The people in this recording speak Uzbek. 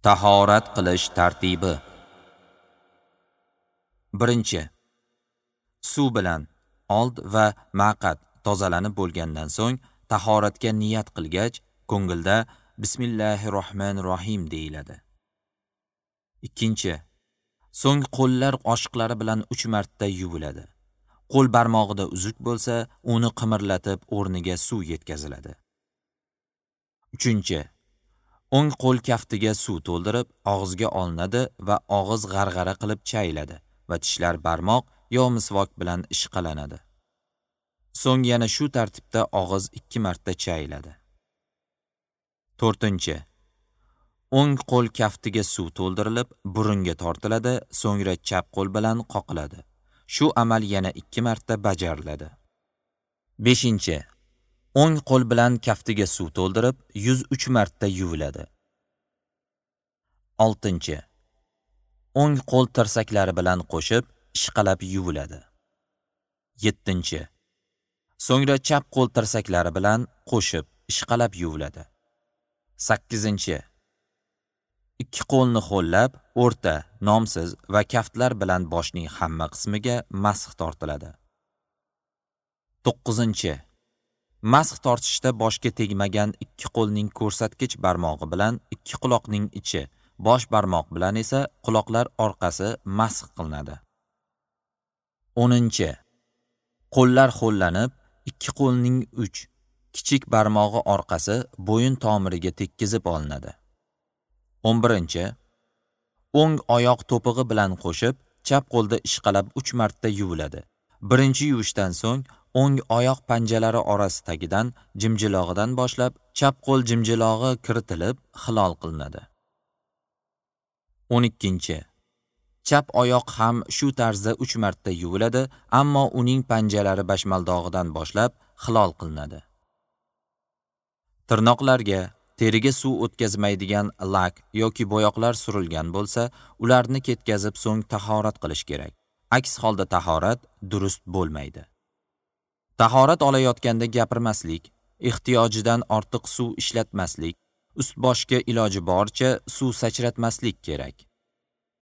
Tahorat qilish tartibi. Birinchi, suv bilan old va maqad tozalanib bo'lgandan so'ng tahoratga niyat qilgach, ko'ngilda Bismillahirrohmanirrohim deyiladi. Ikkinchi, so'ng qo'llar oshiqlari bilan 3 marta yuviladi. Qo'l barmog'ida uzuk bo'lsa, uni qimirlatib o'rniga suv yetkaziladi. Uchinchi, o'ng qo'l kaftiga suv to'ldirib, og'izga olinadi va og'iz g'arg'ara qilib chayiladi va tishlar barmoq yo misvok bilan ishqalanadi. So'ng yana shu tartibda og'iz 2 marta chayiladi. To'rtinchi, o'ng qo'l kaftiga suv to'ldirilib, burunga tortiladi, so'ngra chap qo'l bilan qoqiladi. Shu amal yana 2 marta bajariladi. Beshinchi, o'ng qo'l bilan kaftiga suv to'ldirib, 103 marta yuviladi. Oltinchi, o'ng qo'l tirsaklari bilan qo'shib, ishqalab yuviladi. Yettinchi, so'ngra chap qo'l tirsaklari bilan qo'shib, ishqalab yuviladi. Sakkizinchi, ikki qo'lni ho'llab, o'rta, nomsiz va kaftlar bilan boshning hamma qismiga masx tortiladi. To'qqizinchi, masx tortishda boshga tegmagan ikki qo'lning ko'rsatkich barmog'i bilan ikki quloqning ichi, bosh barmoq bilan esa quloqlar orqasi masx qilinadi. 10. Qo'llar ho'llanib, ikki qo'lning uch kichik barmog'i orqasi bo'yin tomiriga tekkizib olinadi. 11. O'ng oyoq to'pig'i bilan qo'shib, chap qo'lda ishqalab 3 marta yuviladi. Birinchi yuvishdan so'ng o'ng oyoq panjalari orasi tagidan jimjilog'idan boshlab chap qo'l jimjilog'i kiritilib hilol qilinadi. 12. Chap oyoq ham shu tarzda 3 marta yuviladi, ammo uning panjalari bashmaldog'idan boshlab hilol qilinadi. Tirnoqlarga, teriga suv o'tkazmaydigan lak yoki bo'yoqlar surilgan bo'lsa, ularni ketkazib so'ng tahorat qilish kerak. Aks holda tahorat durust bo'lmaydi. Tahorat olayotganda gapirmaslik, ehtiyojidan ortiq suv ishlatmaslik, ust-boshga iloji boricha suv sachratmaslik kerak.